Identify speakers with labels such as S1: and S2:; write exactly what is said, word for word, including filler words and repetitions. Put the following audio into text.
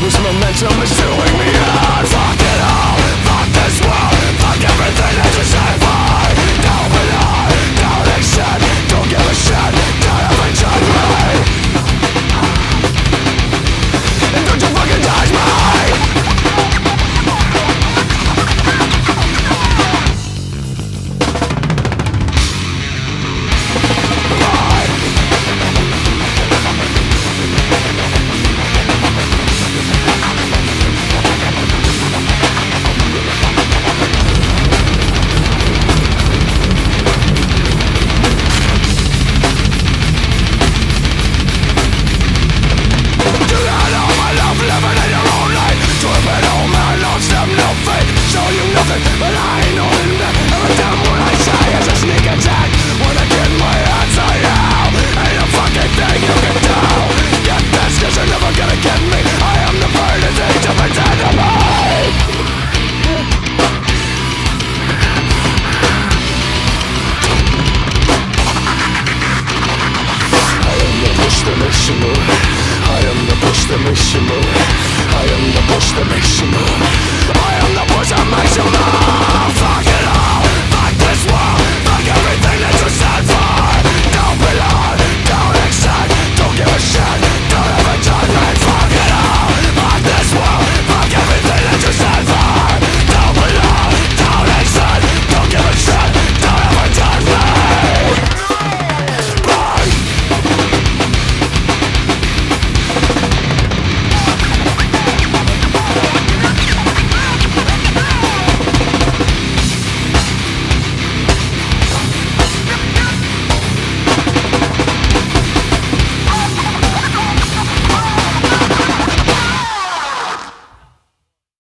S1: This momentum is doing me out. Fuck it all, fuck this world, fuck everything that you say for. Don't belong, don't accept, don't give a shit, don't ever judge me. And don't you fucking judge me. But I ain't knowing that every time what I say is a sneak attack. Wanna get my hands on you, ain't a fucking thing you can do. Get this cause you're never gonna get me. I am the verdict to pretend to be. I am the push that makes you move. I am the push that makes you move. I am the push that makes you move. I am the push that makes you move. Fuck